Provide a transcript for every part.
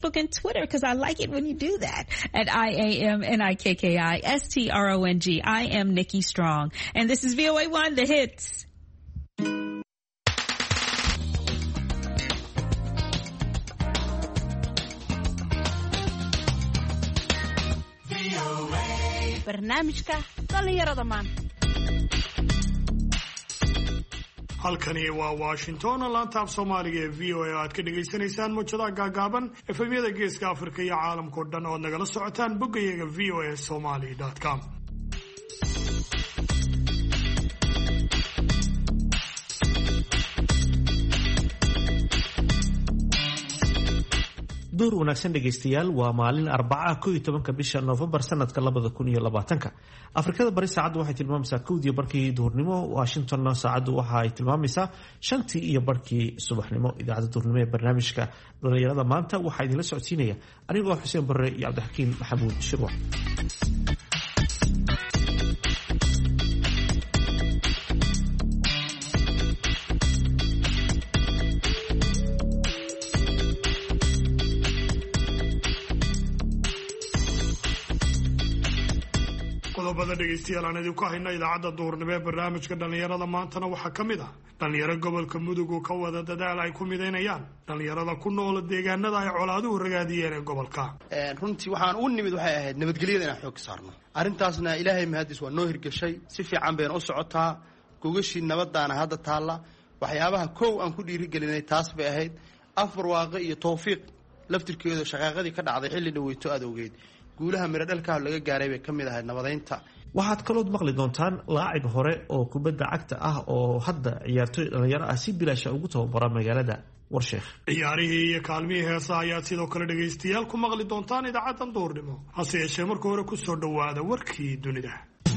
and Twitter because I like it when you do that at IAMNIKKISTRONG. I am Nikki Strong, and this is VOA1 The Hits. barnaamijka dhalinyarada maanta. halkani waa Washington laanta af Soomaaliga ee VOA aad ka dhageysanaysaan muujadaha gaagaaban efemyada geeska Afrika iyo caalamka oo dhan oo nagala socotaan boggayaga voasomali.com. duur wanaagsan dhegeystayaal waa maalin Arbaca 11 bisha November sanadka 2020 Afrikada bari saacadu waxay tilmaamaysaa 1:00 barkii duhurnimo Washington saacadu waxa ay tilmaamaysaa 5:00 barkii subaxnimo idaacada duhurnimo ee barnaamijka dhalinyarada maanta waxa idin la socodsiinaya anigoo Xuseen Barre iyo Cabdixakiin Maxamuud Shirwax. qodobada dhegeystayaal aan idinku hayna idaacada duhurnimo ee barnaamijka dhalinyarada maantana waxaa ka mid ah dhalinyaro gobolka Mudug ka wada dadaal ay ku mideynayaan dhalinyarada ku nool deegaanada ay colaaduhu ragaadiyeen ee gobolka. runtii waxaan u nimid waxay ahayd nabadgelyada inaan xoog saarno arrintaasna ilaahay mahadis waa noo hirgashay si fiican been u socotaa gogashii nabadaana hadda taala waxyaabaha koow aan ku dhiirigelinay taas bay ahayd afar waaqo iyo tawfiiq laftirkeedu shaqaaqadii ka dhacday xilli dhaweyto aad ogeyd guulaha miradhalka laga gaaray bay kamid ahayd nabadeynta. waxaad kaloo maqli doontaan laacib hore oo kubadda cagta ah oo hadda ciyaartoy dhalinyaro ah si bilaash ugu tababara magaalada Warsheekh. ciyaarihii iyo kaalmihii heesaha ayaad sidoo kale dhegeystayaal ku maqli doontaan idaacadan duhurnimo hase yeeshee marka hore ku soo dhawaada warkii dunida.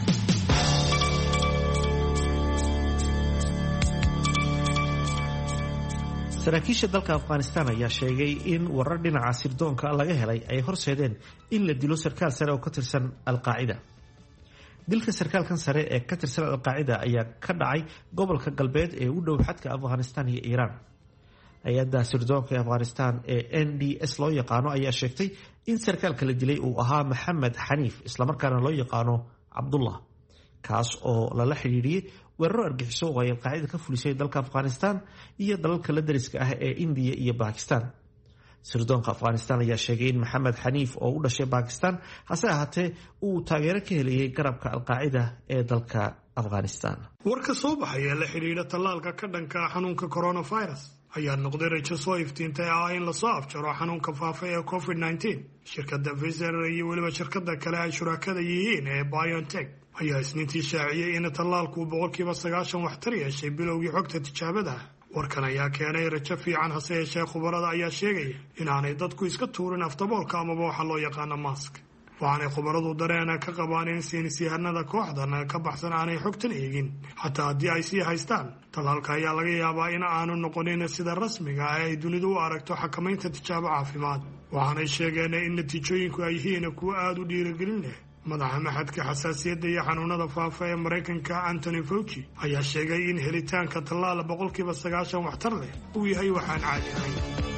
saraakiisha dalka Afghanistan ayaa sheegay in warar dhinaca sirdoonka laga helay ay horseedeen in la dilo sarkaal sare oo ka tirsan Al-Qaacida. dilka sarkaalkan sare ee ka tirsan Al-Qaacida ayaa ka dhacay gobolka galbeed ee u dhow xadka Afghanistan iyo Iran. hay'adda sirdoonka Afghanistan ee NDS loo yaqaano ayaa sheegtay in sarkaalka la dilay uu ahaa Maxamed Xaniif isla markaana loo yaqaano Abdullah kaas oo lala xiriiriyay weeraro argaxiso oo ay Al-Qaacida ka fulisay dalka Afghanistan iyo dalalka la dariska ah ee India iyo Pakistan. sirdoonka Afghanistan ayaa sheegay in Maxamed Xaniif oo u dhashay Pakistan hase ahaatee uu taageero ka helayay garabka Al-Qaacida ee dalka Afghanistan. warka soo baxay ee la xiriira tallaalka ka dhanka xanuunka coronavirus ayaa noqday rajo soo iftiintay in la soo afjaro xanuunka faafa ee COVID-19. shirkadda Pfizer iyo weliba shirkadda kale ay shuraakada yihiin ee BioNTech ayaa isniintii shaaciyay in tallaalku 90% waxtar yeeshay bilowgii xogta tijaabada. warkan ayaa keenay rajo fiican hase yeeshee khubarada ayaa sheegaya inaanay dadku iska tuurin aftaboolka amaba waxa loo yaqaano mask. waxaanay khubaradu dareen ka qabaan in saynisyahanada kooxdan ka baxsan aanay xogtan eegin xataa haddii ay sii haystaan. tallaalka ayaa laga yaabaa in aanu noqonin sida rasmiga ah ay dunidu u aragto xakamaynta tijaabo caafimaad. waxaanay sheegeen in natiijooyinku ay yihiin kuwo aada u dhiirigelin leh. madaxa maxadka xasaasiyadda iyo xanuunada faafa ee Mareykanka Anthony Fauci ayaa sheegay in helitaanka tallaal 90% waxtar leh uu yahay waxaan caadi ahayn.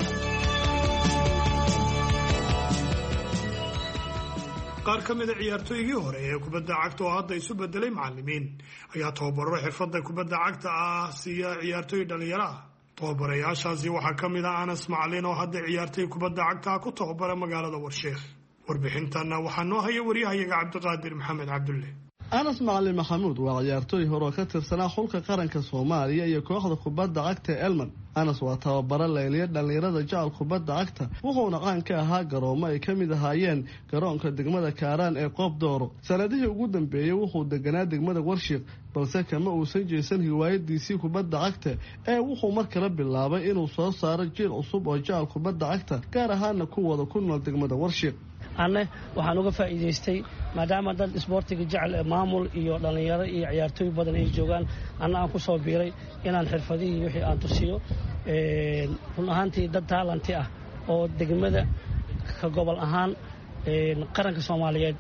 qaar ka mid ah ciyaartooygii hore ee kubadda cagta oo hadda isu bedelay macallimiin ayaa tababaro xirfadda kubadda cagta ah siiya ciyaartooy dhalinyaro ah. tababarayaashaasi waxaa ka mid ah Anas Macalin oo hadda ciyaartooy kubadda cagta ku tababara magaalada Warsheekh. warbixintana waxaa noo haya wariyahayaga Cabdiqaadir Maxamed Cabdulle. Anas Macalin Maxamuud waa ciyaartooy hore oo ka tirsanaa xulka qaranka Soomaaliya iyo kooxda kubadda cagta Elman. Anas waa tababare leeliya dhalinyarada jecel kubadda cagta wuxuuna qaan ka ahaa garoomo ay ka mid ahaayeen garoonka degmada Kaaraan ee Qoob Dooro. sanadihii ugu dambeeyay wuxuu deganaa degmada Warsheekh balse kama uusan jeesan hiwaayadiisii kubadda cagta ee wuxuu mar kale bilaabay inuu soo saaro jiil cusub oo jecel kubadda cagta gaar ahaana kuwada ku nool degmada Warsheekh. anne waxaan uga faa'iideystay maadaama dad isboortiga jecel maamul iyo dhalinyaro iyo ciyaartooy badan ay joogaan anna aan ku soo biiray inaan xirfadihii wixii aan tusiyo run ahaantii dad taalanti ah oo degmada ka gobol ahaan qaranka Soomaaliyeed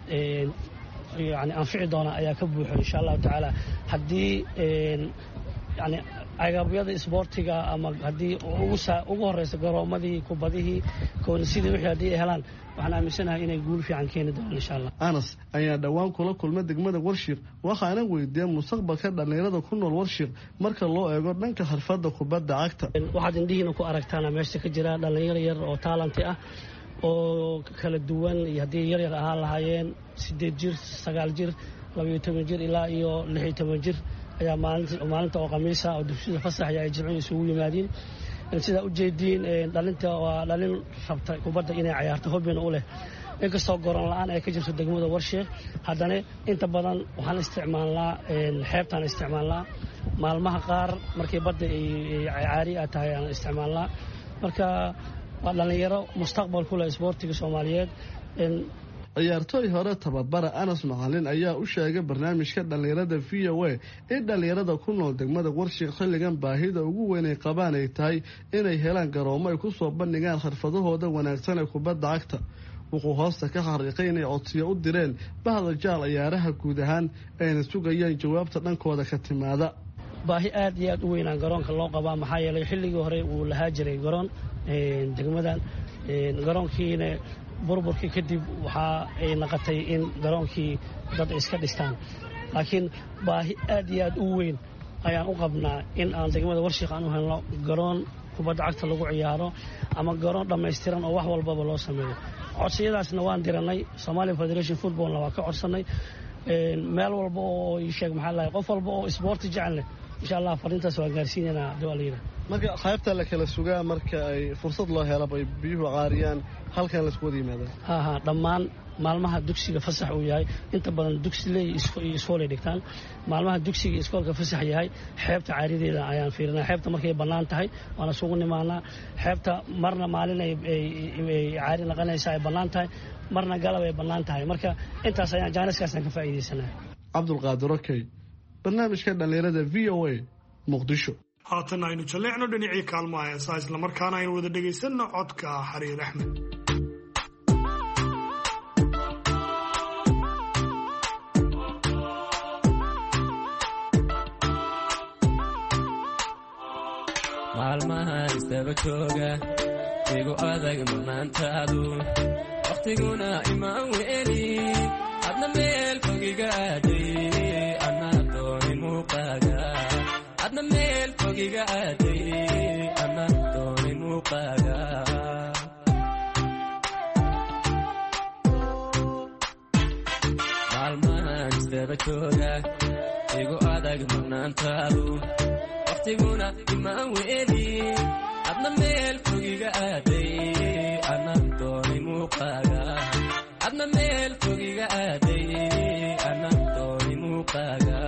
yani anfici doona ayaa ka buuxo insha Allah taala haddii yani agabyada isboortiga ama haddii ugu horeysa garoomadii kubadihii koonisidii wixii haddii ay helaan waxaan aaminsanahay inay guul fiican keeni doonaan insha allah. Anas ayaa dhawaan kula kulmay degmada Warshiiq waxaana weydiiyay mustaqbalka dhalinyarada ku nool Warshiiq marka loo eego dhanka xirfadda kubadda cagta. waxaad indhihiina ku aragtaan meesha ka jira dhalinyaro yar oo talent ah oo kala duwan iyo haddii yar ahaan lahaayeen 8 jir 9 jir 12 jir ilaa iyo 16 jir ayaa maalinta oo khamiisa oo dugsiga fasax ay jimciin isugu yimaadeen sida u jeedin dhalinta waa dhalin rabta kubadda inay ciyaarto hobin u leh inkastoo garoon la'aan ay ka jirto degmada Warshiiq haddana inta badan waxaan isticmaalnaa xeebtaan isticmaalnaa maalmaha qaar markii badda ay caari ah tahay aan isticmaalnaa marka waa dhalinyaro mustaqbal ku leh isboortiga Soomaaliyeed. ciyaartooy hore tababara Anas Macalin ayaa u sheegay barnaamijka dhalinyarada VOA in dhalinyarada ku nool degmada Warshiiq xilligan baahida ugu weyn ay qabaan ay tahay inay helaan garoomo ay ku soo bandhigaan xirfadahooda wanaagsan ee kubadda cagta. wuxuu hoosta ka xariiqay inay codsiyo u direen bahda jaal ciyaaraha guud ahaan ayna sugayaan jawaabta dhankooda ka timaada. baahi aad iyo aad u weyn aan garoonka loo qabaa maxaa yeelay xilligii hore uu lahaa jiray garoon degmadan garoonkiina burburkii kadib waxa ay noqotay in garoonkii dad iska dhistaan laakiin baahi aad iyo aad u weyn ayaan u qabnaa in aan degmada Warshiiq aan u helno garoon kubadda cagta lagu ciyaaro ama garoon dhammaystiran oo wax walba loo sameeyo. codsiyadaasna waan diranay Somali Federation Football waa ka codsanay meel walba oo ay sheeg maxaa la qof walba oo sport jecel insha Allah fariintaas waan gaarsiinayna dawladda. marka qaybta la kala sugaa marka ay fursad loo helo bay biyuhu qaariyaan halkan la isku wada yimaadaan. dhammaan maalmaha dugsiga fasax uu yahay inta badan dugsileey iskoolay dhigtaan maalmaha dugsiga iskoolka fasax yahay xeebta caarideeda ayaan fiirinaa xeebta markay bannaan tahay waana sugu nimaanaa xeebta marna maalin ay caari naqanaysaa ay bannaan tahay marna galab ay bannaan tahay marka intaas ayaan jaaniskaasaan ka faa'iidaysanaa. Cabdulqaadir Okey barnaamijka dhalinyarada VOA Muqdisho. haatan aynu jaleecno dhinacii kaalmaha heesaa isla markaana aynu wada dhegaysanno codka Xariir Axmed. maalmaha istaba jooga igu adag maantaadu waqtiguna imaan weeli adna meel fogiga aaday ana dooni muuqaaga adna meel fogiga aaday ana dooni muuqaaga maalmaha istaba jooga igu adag maantaadu waqtiguna imaan weeli adna meel fogiga aaday ana dooni muuqaaga adna meel fogiga aaday ana dooni muuqaaga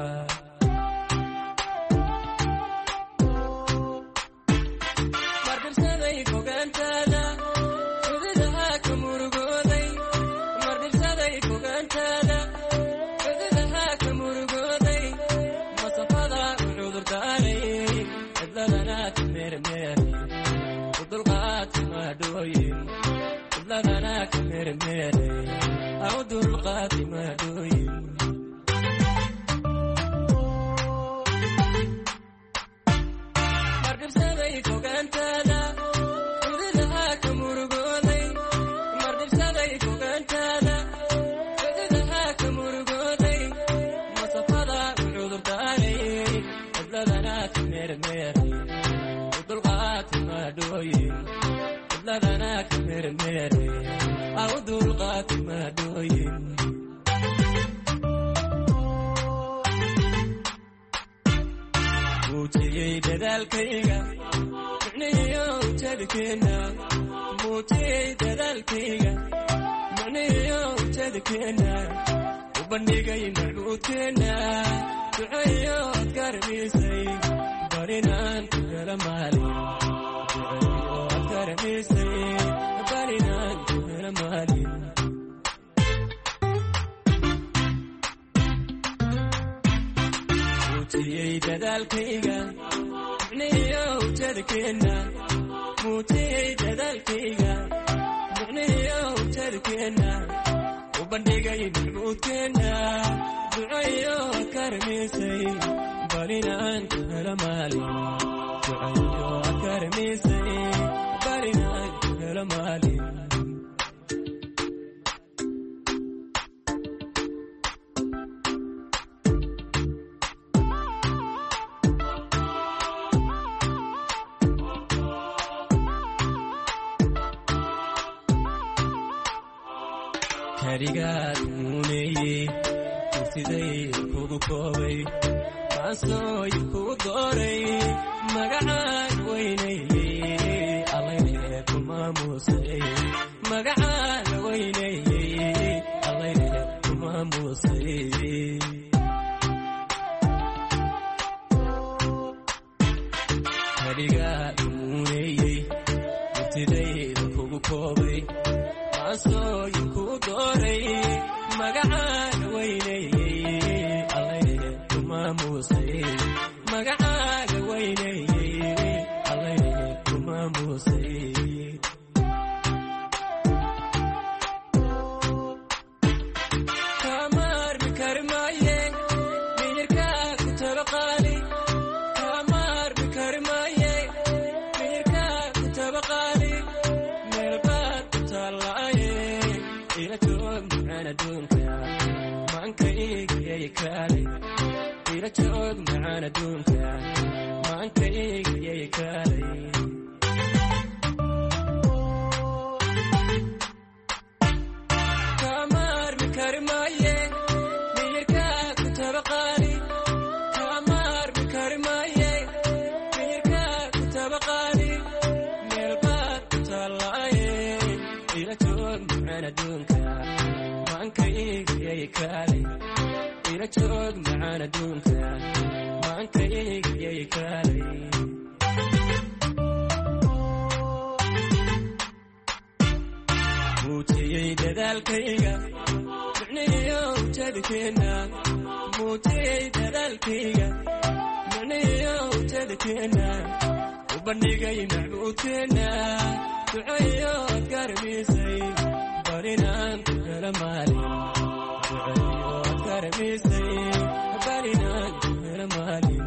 mardirsaday fogaantaada xuduudaha ka murugooday mardirsaday fogaantaada xuduudaha ka murugooday masafada cudurdaaray cidladana ka meermeer udulqaad maadhooyin cidladana ka meermeeray udulqaad maadhooyin mardirsaday fogaantaada xuduudaha ka murugooday mardirsaday fogaantaada xuduudaha ka murugooday masafada cudurdaaray cidladana ka meermeeray udulqaad maadhooyin cidladana ka meermeeray udulqaad maadhooyin muujiyey dadaalkayga micnihiyo ujeedkeena muujiyey dadaalkayga micnihiyo ujeedkeena u bandhigay macbuudkeena duceeyo ad garamisay barinaan ku hela maalin duceeyo ad garamisay barinaan ku hela maalin muujiyey dadaalkayga micnihiyo ujeedkeena muujiyey dadaalkayga micnihiyo ujeedkeena u bandhigay macbuudkeena duceeyo ad garamisay barinaan ku helo maalin ducayo akarmiisay barinaan ku helo maalin karigaad muuneeyey kurtiday kugu koobay kaasooy kugu dooray magacaan weynayey allayne ku maamuusay magacaan weynayey allayne ku maamuusay karigaad muuneeyey kurtiday kugu koobay kaasooy kugu dooray magacaan weynayey allayne ku maamuusay magacaan weynayey allayne ku maamuusay kamaarmi kari maaye miyirkaa ku taba qaali kamaarmi kari maaye miyirkaa ku taba qaali meelbaad ku taallaaye ila joog macaan adduunka maankaygyay kaalay ila joog macaan adduunka maankaygyay kaalay kamaarmi kari maaye miyirkaa ku taba qaali kamaarmi kari maaye miyirkaa ku taba qaali meelbaad ku taallaaye ila joog macaan adduunka maankaygyay kaalay ila joog macaan adduunka maankaygyay kaalay muujiyey dadaalkayga micnihiyo ujeedkeenna muujiyey dadaalkayga micnihiyo ujeedkeenna u bandhigay macbuudkeenna ducayo adkarmiisay barinaan ku helo maalin ducayo adkarmiisay barinaan ku helo maalin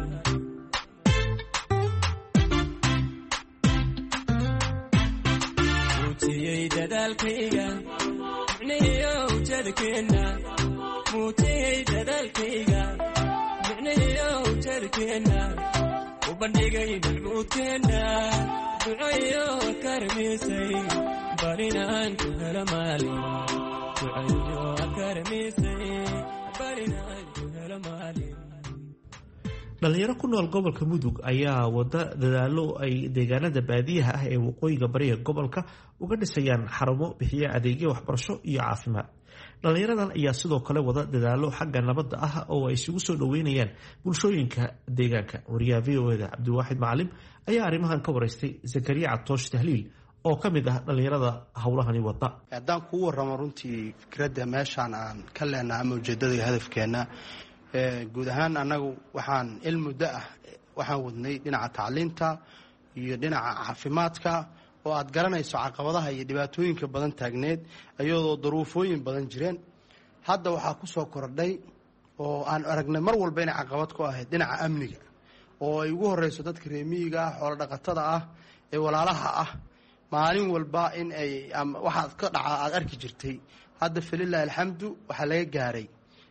muujiyey dadaalkayga micnihiyo ujeedkeenna muujiyey dadaalkayga micnihiyo ujeedkeenna u bandhigay macbuudkeenna ducayo adkarmiisay barinaan ku helo maalin ducayo adkarmiisay barinaan ku helo maalin dhalinyaro ku nool gobolka mudug ayaa wada dadaalo ay deegaanada baadiyaha ah ee waqooyiga bariga gobolka uga dhisayaan xarumo bixiya adeegyo waxbarasho iyo caafimaad. dhalinyaradan ayaa sidoo kale wada dadaalo xagga nabadda ah oo ay isugu soo dhaweynayaan bulshooyinka deegaanka. wariyaha VOA-da cabdiwaaxid macalim ayaa arrimahan ka waraystay zakariya catoosh tahliil oo ka mid ah dhalinyarada howlahani wada. haddaan kuu warramo runtii fikradda meeshaan aan ka leenaha ama ujeeddada iyo hadafkeenna guud ahaan annagu waxaan ilmuddo ah waxaan wadnay dhinaca tacliinta iyo dhinaca caafimaadka oo aad garanayso caqabadaha iyo dhibaatooyinka badan taagneed iyadoo duruufooyin badan jireen. hadda waxaa ku soo kordhay oo aan aragnay mar walba inay caqabad ku ahayd dhinaca amniga oo ay ugu horreyso dadka reemiyiga ah xoolo dhaqatada ah ee walaalaha ah maalin walba in ay waxaad ka dhaca aad arki jirtay. hadda falilaahi alxamdu waxaa laga gaaray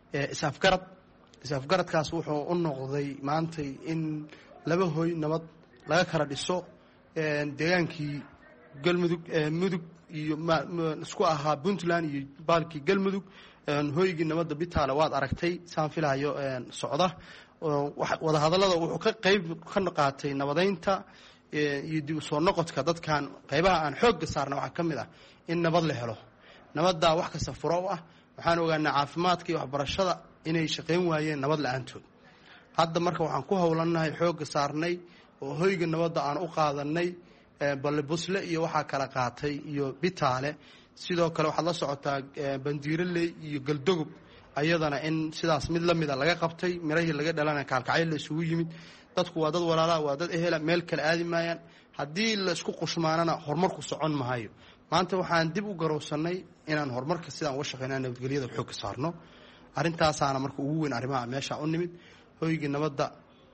is-afgaradkaas wuxuu u noqday maantay in laba hoy nabad laga kala dhiso deegaankii galmudug mudug iyo isku ahaa puntland iyo baalkii galmudug hoygii nabadda bitaale waad aragtay saan filahayo socda wadahadallada wuxuu ka qayb ka qaatay nabadeynta iyo dib u soo noqodka dadkan qaybaha aan xoogga saarna waxaa ka mid ah in nabad la helo. nabaddaa wax kasta furo u ah. waxaan ogaanaa caafimaadka iyo waxbarashada inay shaqayn waayeen nabad la-aantood. hadda marka waxaan ku howlannahay xoogga saarnay oo hoyga nabadda aan u qaadanay balle busle iyo waxaa kala qaatay iyo bitaale. sidoo kale waxaad la socotaa bandiiraley iyo galdogob ayadana in sidaas mid la mida laga qabtay mirahii laga dhalana kaalkacyo la isugu yimid. dadku waa dad walaalaha waa dad ehela meel kale aadi maayaan. haddii la isku qushmaanana horumarku socon mahayo. maanta waxaan dib u garowsanay inaan horumarka sidaan uga shaqeynaa nabadgelyada xoogga saarno. arrintaasaana marka ugu weyn arrimaha meesha u nimid. hoygii nabadda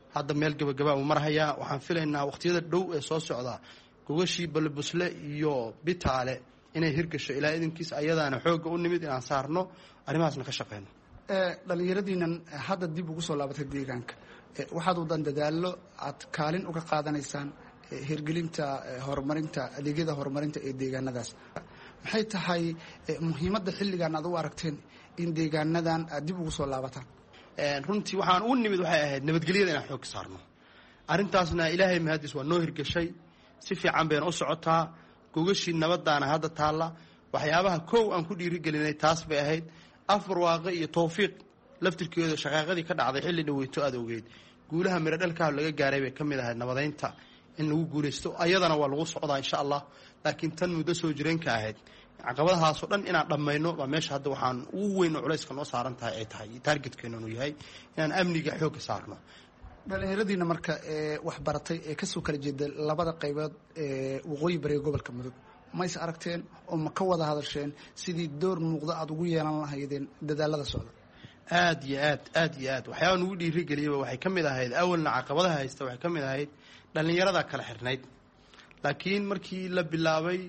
hadda meel gabagabaa uu marhayaa. waxaan filaynaa waqtiyada dhow ee soo socda gogashii balbusle iyo bitaale inay hirgasho ilaa idinkiis ayadaana xooga u nimid inaan saarno arrimahaasna ka shaqeyno. dhalinyaradiinan hadda dib ugu soo laabatay deegaanka waxaad wadan dadaallo aad kaalin uga qaadanaysaan hirgelinta horumarinta adeegyada horumarinta ee deegaanadaas. maxay tahay muhiimadda xilligan aad u aragteen in deegaanadan aad dib ugu soo laabataan? runtii waxaan u nimid waxay ahayd nabadgelyada inaan xoog saarno. arrintaasna ilaahay mahadiis waa noo hirgashay, si fiican bayna u socotaa. gogashii nabadaana hadda taalla. waxyaabaha kow aan ku dhiirigelinay taas bay ahayd. afbarwaaqe iyo tawfiiq laftirkeeda shaqaaqadii ka dhacday xilli dhaweyto aad ogeyd guulaha miro dhalkaa laga gaaray bay ka mid ahayd nabadeynta in lagu guulaysto. ayadana waa lagu socdaa insha allah. laakiin tan muddo soo jireenka ahayd caqabadahaasoo dhan inaan dhammayno waa meesha hadda waxaan ugu weyn oo culayska noo saaran tahay ay tahay taargetkeenanu yahay inaan amniga xoogga saarno. dhalinyaradiina marka waxbaratay ee kasoo kala jeeda labada qaybood ee waqooyi bariga gobolka mudug mays aragteen oo ma ka wada hadasheen sidii door muuqda aada ugu yeelan lahaydeen dadaalada socda? aad iyo aad waxyaaba nugu dhiirigeliyaba waxay ka mid ahayd awalna caqabadaha haysta waxay ka mid ahayd dhallinyarada kala xirnayd. laakiin markii la bilaabay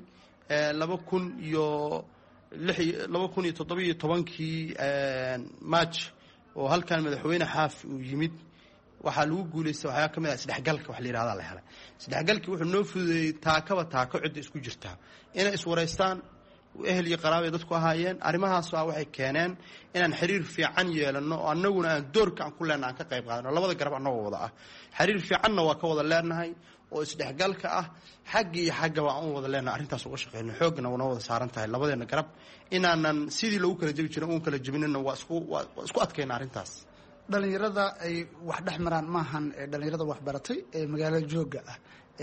2017 march oo halkan madaxweyne xaafi uu yimid waxaa lagu guulaystay waxyaaba ka mid ah isdhexgalka wax la yidhahdaa la helay. isdhexgalkii wuxuu noo fududeeyey taakaba taako cidda isku jirtaa inay iswaraystaan. ehel iyo qaraabay dadku ahaayeen. arrimahaas waxay keeneen inaan xiriir fiican yeelano oo annaguna aan doorka aan ku leenahay aan ka qayb qaadano. labada garab annagoo wada ah xiriir fiicanna waa ka wada leenahay oo isdhexgalka ah xagga iyo xaggaba aan u wada leenahay. arrintaas uga shaqeyno xoogna waa noo wada saaran tahay labadeena garab inaanan sidii lagu kala jebi jirin uun kala jebinina waa isku adkayna arrintaas. dhalinyarada ay wax dhex maraan maahan dhalinyarada waxbaratay ee magaalada jooga ah.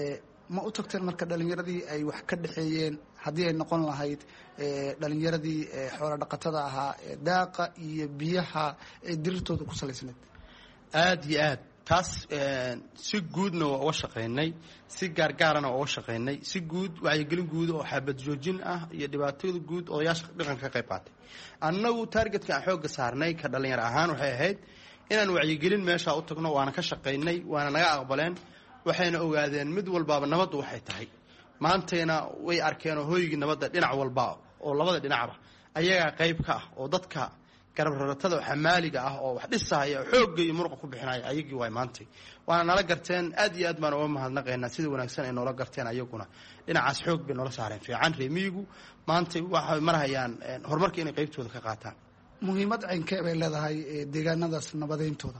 ma u tagteen marka dhalinyaradii ay wax ka dhexeeyeen haddii ay noqon lahayd dhalinyaradii xoolo dhaqatada ahaa daaqa iyo biyaha ee dirirtooda ku salaysneed? aad iyo aad taas si guudna waa uga shaqaynay, si gaargaarana waa uga shaqaynay. si guud wacyigelin guud oo xabad joojin ah iyo dhibaatada guud odayaasha dhaqanka ka qayb qaatay. annagu taargetka aan xoogga saarnay ka dhalinyaro ahaan waxay ahayd inaan wacyigelin meeshaa u tagno. waana ka shaqaynay, waana naga aqbaleen. waxayna ogaadeen mid walbaaba nabaddu waxay tahay. maantayna way arkeen oo hooygii nabadda dhinac walba oo labada dhinacba ayagaa qayb ka ah oo dadka garab raratada xamaaliga ah oo wax dhisahaya xoogga iyo muruqa ku bixinaya ayagii waay maantay. waana nala garteen. aad iyo aad baan uga mahadnaqaynaa sida wanaagsan ay noola garteen. ayaguna dhinacaas xoog bay noola saareen fiican. reemiyigu maantay waxay marhayaan horumarka inay qaybtooda ka qaataan. muhiimad caynkee bay leedahay deegaanadaas nabadayntooda?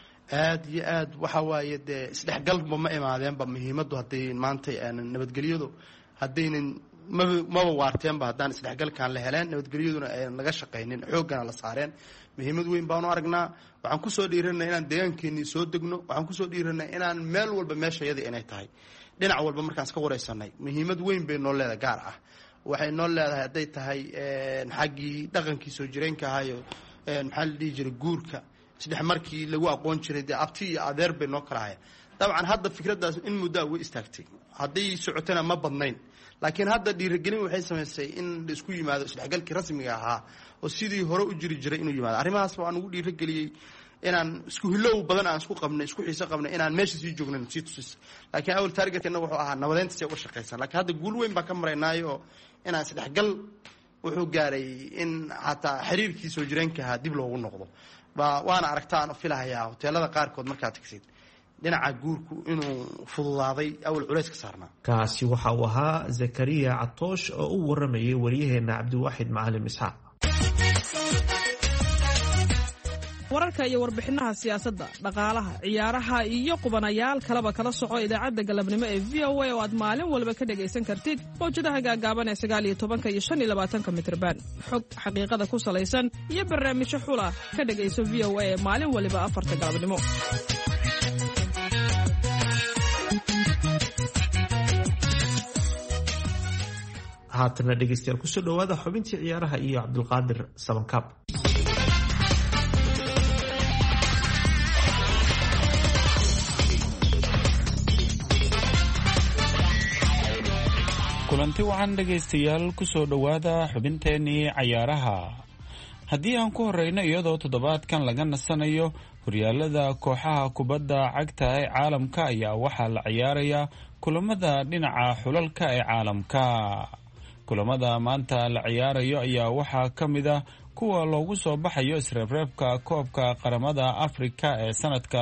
aad iyo aad waxa waaye dee isdhexgalba ma imaadeenba. muhiimaddu hadday maantay nabadgelyadu haddaynan maba waarteenba haddaan isdhexgalkaan la heleen nabadgelyaduna aynan laga shaqaynin xooggana la saareen. muhiimad weyn baanu aragnaa. waxaan kusoo dhiiranay inaan deegaankeenii soo degno. waxaan kusoo dhiiranay inaan meel walba meeshayadii inay tahay dhinac walba markaan iska waraysanay. muhiimad weyn bay noo leedahay gaar ah. waxay noo leedahay hadday tahay xaggii dhaqankii soo jireenka ahaayo maxaa la dhihi jiray guurka isdhex markii lagu aqoon jiray dee abti iyo adeer bay noo kala haya. dabcan hadda fikraddaas in muddo way istaagtay. hadday socotana ma badnayn. laakiin hadda dhiirigelin waxay samaysay in la isku yimaado isdhexgalkii rasmiga ahaa oo sidii hore u jiri jiray inuu yimaado. arrimahaas waan ugu dhiirigeliyey inaan isku hilow badan aan isku qabnay isku xiiso qabnay inaan meesha sii joognan sii tusis. laakiin awal taargetkeenna wuxuu ahaa nabadeynta si uga shaqaysan. laakiin hadda guul weyn baan ka maraynaayo inaan isdhexgal wuxuu gaaray in xataa xiriirkii soo jireenka ahaa dib loogu noqdo. waana aragtaan filahayaa hoteelada qaarkood markaad tagsid dhinaca guurku inuu fududaaday awal culays ka saarnaa. kaasi waxa uu ahaa zakariya catoosh oo u waramayay waryaheena cabdiwaaxid macalin isxaaq. wararka iyo warbixinaha siyaasadda, dhaqaalaha, ciyaaraha iyo qubanayaal kaleba kala soco idaacadda galabnimo ee v o a oo aad maalin walba ka dhagaysan kartid mawjadaha gaagaaban ee 19 iyo 25 mitrban. xog xaqiiqada ku salaysan iyo barnaamijyo xula ka dhagayso v o a ee maalin waliba 4 galabnimo. haatana dhegaystayaal kusoo dhawaada xubintii ciyaaraha iyo cabdulqaadir sabankaab. kulanti wacan dhegaystayaal kusoo dhowaada xubinteenii cayaaraha. haddii aan ku horeyno iyadoo toddobaadkan laga nasanayo horyaalada kooxaha kubadda cagta ee caalamka ayaa waxaa la ciyaarayaa kulamada dhinaca xulalka ee caalamka. kulamada maanta la ciyaarayo ayaa waxaa ka mid ah kuwa loogu soo baxayo isreebreebka koobka qaramada Afrika ee sanadka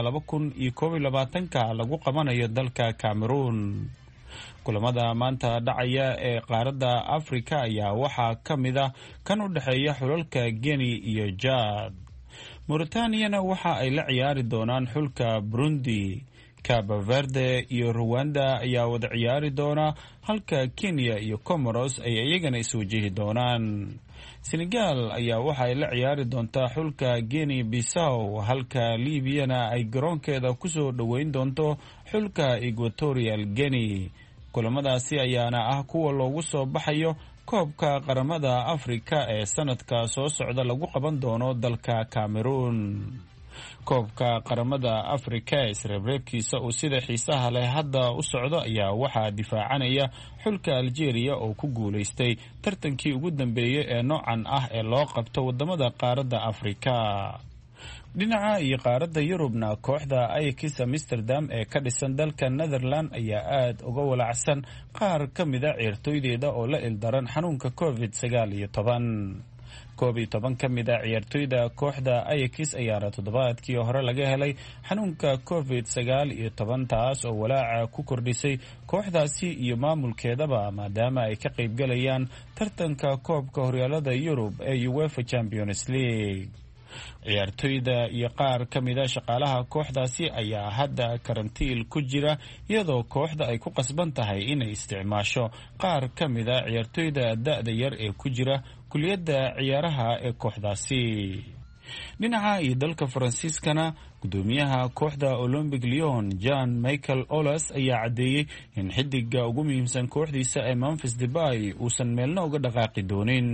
2021 lagu qabanayo dalka Cameroon. kulamada maanta dhacaya ee qaaradda Afrika ayaa waxaa ka mid ah kan u dhexeeya xulalka Guinea iyo Chad. Mauritania waxa ay la ciyaari doonaan xulka Burundi. Cabo Verde iyo Rwanda ayaa wada ciyaari doona, halka Kenya iyo Comoros ay iyagana iswajihi doonaan. Senegal ayaa waxa ay la ciyaari doontaa xulka Guinea Bissau, halka Libyana ay garoonkeeda kusoo dhoweyn doonto xulka Equatorial Guinea. kulamadaasi ayaana ah kuwa loogu soo baxayo koobka qaramada Afrika ee sanadka soo socda lagu qaban doono dalka Cameroon. koobka qaramada Afrika ee isreebreebkiisa uu sida xiisaha leh hadda u socdo ayaa waxaa difaacanaya xulka Algeria oo ku guuleystay tartankii ugu dambeeyay ee noocan ah ee loo qabto wadamada qaaradda Afrika. dhinaca iyo qaaradda Yurubna kooxda Ajax Amsterdam ee ka dhisan dalka Netherlands ayaa aad uga walacsan qaar ka mid ah ciyaartooydeeda oo la ildaran xanuunka COVID-19. 11 ka mid ah ciyaartooyda kooxda Ajax ayaa toddobaadkii hore laga helay xanuunka COVID-19, taas oo walaaca ku kordhisay kooxdaasi iyo maamulkeedaba maadaama ay ka qaybgalayaan tartanka koobka horyaalada Yurub ee UEFA Champions League. ciyaartooyda iyo qaar ka mid ah shaqaalaha kooxdaasi ayaa hadda karantiil ku jira, iyadoo kooxda ay ku qasban tahay inay isticmaasho qaar ka mid ah ciyaartooyda da'da yar ee ku jira kuliyadda ciyaaraha ee kooxdaasi. dhinaca iyo dalka Faransiiskana gudoomiyaha kooxda Olympic Lyon Jean-Michel Aulas ayaa cadeeyay in xidiga ugu muhiimsan kooxdiisa ee Memphis Depay uusan meelna uga dhaqaaqi doonin.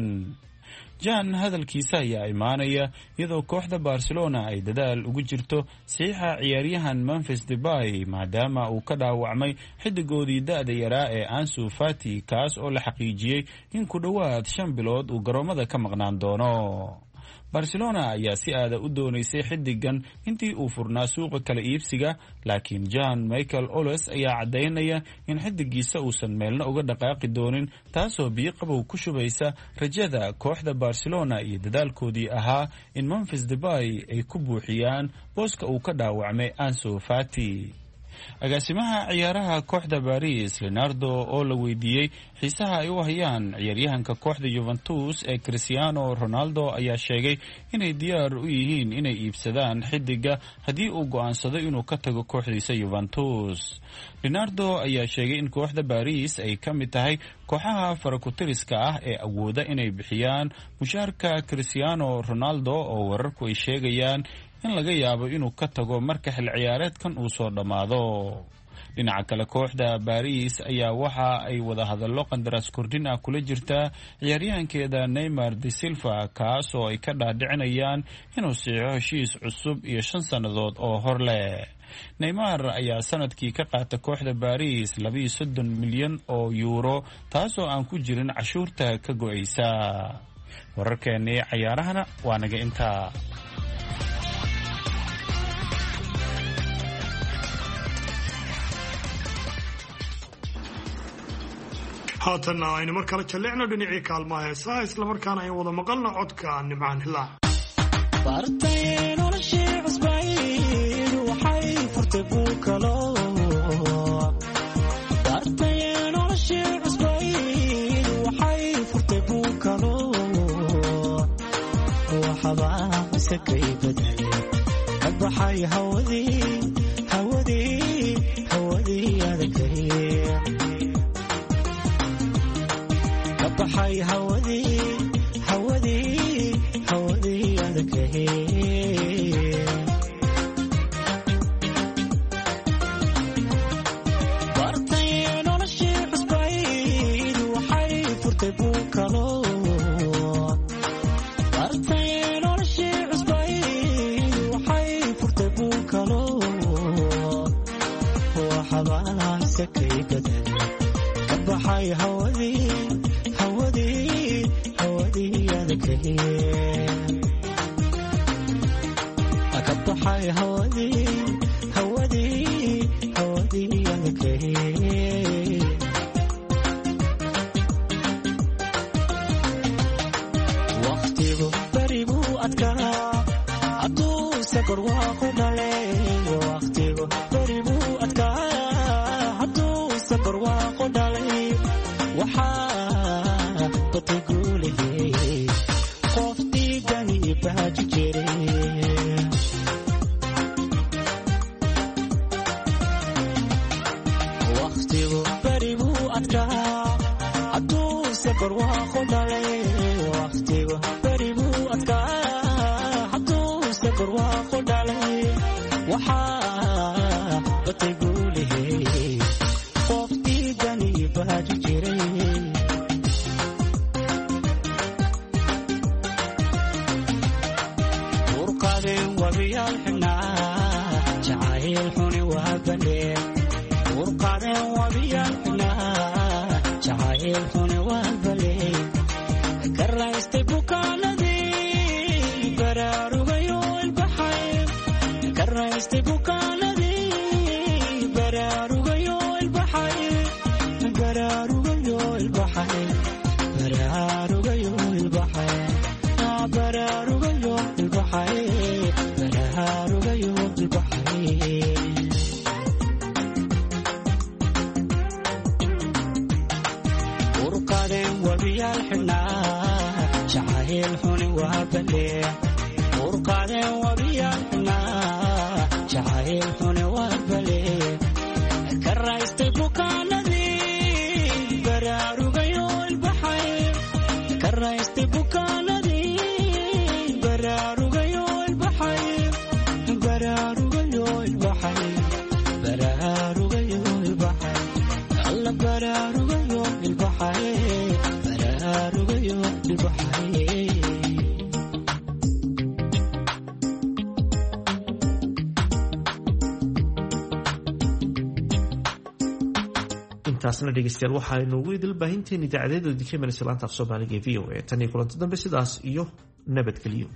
Jan hadalkiisa ayaa imaanaya iyadoo kooxda Barcelona ay dadaal ugu jirto saxiixa ciyaaryahan Memphis Depay maadaama uu ka dhaawacmay xidigoodii da'da yaraa ee Ansu Fati, kaas oo la xaqiijiyay in ku dhowaad 5 bilood uu garoomada ka maqnaan doono. Barcelona ayaa si aada u doonaysay xidigan intii uu furnaa suuqa kala iibsiga, laakiin Jean-Michel Aulas ayaa cadeynaya in xidigiisa uusan meelna uga dhaqaaqi doonin, taasoo biyo qabow ku shubaysa rajada kooxda Barcelona iyo dadaalkoodii ahaa in Memphis Depay ay ku buuxiyaan booska uu ka dhaawacmay Ansu Fati. agaasimaha ciyaaraha kooxda Paris Leonardo oo la weydiiyey xiisaha ay u hayaan ciyaaryahanka kooxda Juventus ee Cristiano Ronaldo ayaa sheegay inay diyaar u yihiin inay iibsadaan xidiga haddii uu go'aansado inuu ka tago kooxdiisa Juventus. Leonardo ayaa sheegay in kooxda Paris ay ka mid tahay kooxaha farakutiriska ah ee awooda inay bixiyaan mushaarka Cristiano Ronaldo oo wararku ay sheegayaan in laga yaabo inuu ka tago marka xil ciyaareedkan uu soo dhammaado. dhinaca kale kooxda Paris ayaa waxa ay wada hadallo qandaraas kordhin ah kula jirtaa ciyaaryahankeeda Neymar da Silva, kaas oo ay ka dhaadhicinayaan inuu saxiixo heshiis cusub iyo 5 sannadood oo hor leh. Neymar ayaa sanadkii ka qaata kooxda Paris 32 milyan oo euro, taasoo aan ku jirin cashuurta ka go'aysa. wararkeennii ciyaarahana waa naga intaa. haatanna aynu mar kale jalleecno dhinacii kaalmaha heesaha islamarkaana ay wada maqalno codka Nimcaan Hilaac. hawadii baxay hawadii yalakay waqtigu bari buu adkaa hadduu sakor waaqu dhalay waqtigu bari buu adkaa hadduu sakor waaqu dhalay waxaa batay guulihey qof diidani baaji jiray waqtigu bari buu adkaa hadduu sakor waaqu dhalay waqtigu bari buu adkaa hadduu sakor waaqu dhalay waxaa batay guulihey qof diidani baaji jiray urqadeen wabiyaal xidhnaa jacayl xuni waa baleen urqadeen wabiyaal xidhnaa jacayl xuni waa baleen karaystay bukaanadii baraarugayo ilbaxay karaystay bukaanadii baraarugayo ilbaxay baraarugayo ilbaxay baraarugayo ilbaxay baraarugayo ilbaxay baraarugayo ilbaxay urqadeen wabiyaal xidhnaa jacayl xuni waa baleen urqadeen wabiyaal xidhnaa jacayl xuni waa baleen karaystay bukaanadii baraarugayo ilbaxay karaystay bukaanadii baraarugayo ilbaxay baraarugayo ilbaxay baraarugayo ilbaxay alla baraarugayo ilbaxay baraarugayo ilbaxay intaasna dhegeystayaal waxaaynu ugu idil baahinteen idaacadeeda dika maraysa laanta af soomaaliga ee v o a tan iyo kulanti dambe sidaas iyo nabadgelyo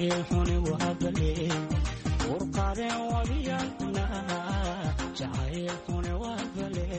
xuni